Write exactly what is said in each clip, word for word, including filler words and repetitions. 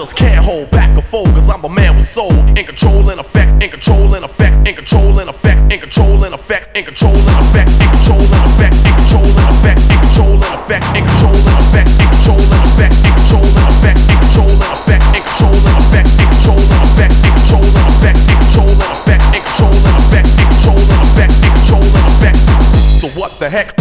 just can't hold back or fold, cause I'm the man with soul. In control and effect, in control and effect, in control and effect, in control and effect, in control and effect, in control and effect, in control and effect, in control and effect, in control and effect, in control and effect, in control and effect, in control and effect, in control and effect, in control and effect, in control and effect, in control and effect, in control and effect, in control and effect, in control and effect. So what the heck?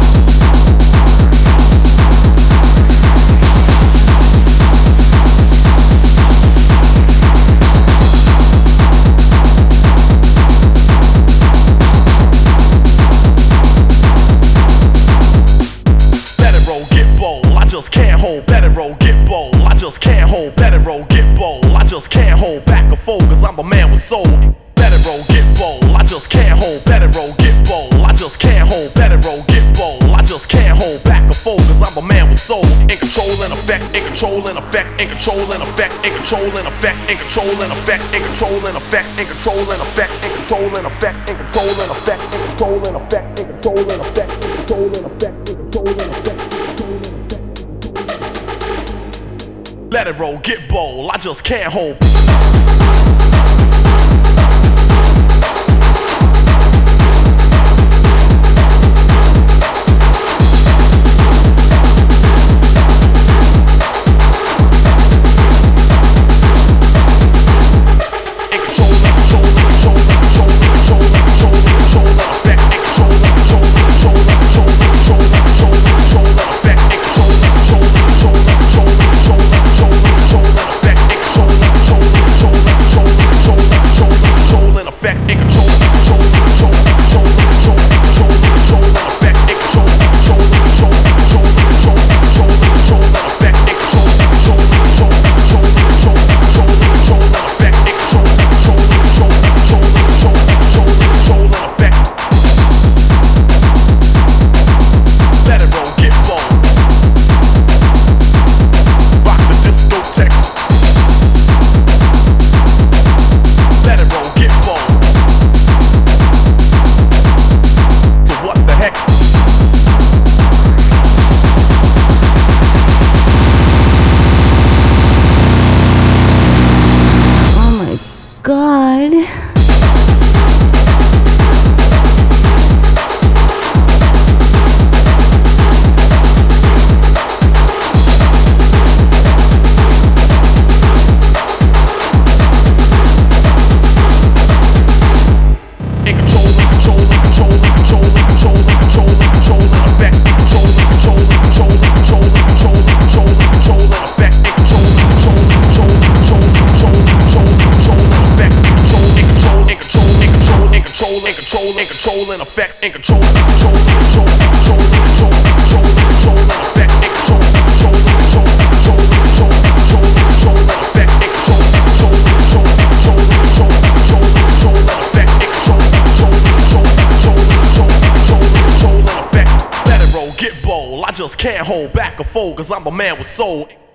I just can't hold better roll, get bold. I just can't hold better roll, get bold. I just can't hold back or fold, cause I'm the man with soul. Better roll, get bold. I just can't hold better roll, get bold. I just can't hold better roll, get bold. I just can't hold back or fold, cause I'm the man with soul. In control and effect, in control and effect, in control and effect, in control and effect, in control and effect, in control and effect, in control and effect, in control and effect, in control and effect, in control and effect, in control and effect, in control and effect, in control and effect. Let it roll, get bold, I just can't hold. God. In control and effect, in control, control, control, control, control, control, control and effect, in control, control, control, control, control, control, control and effect, in control, control, control, control, control, control, control and effect, in control, control, control, control, control, control, control and effect. Let it roll, get bold. I just can't hold back or fold, cause I'm the man with soul.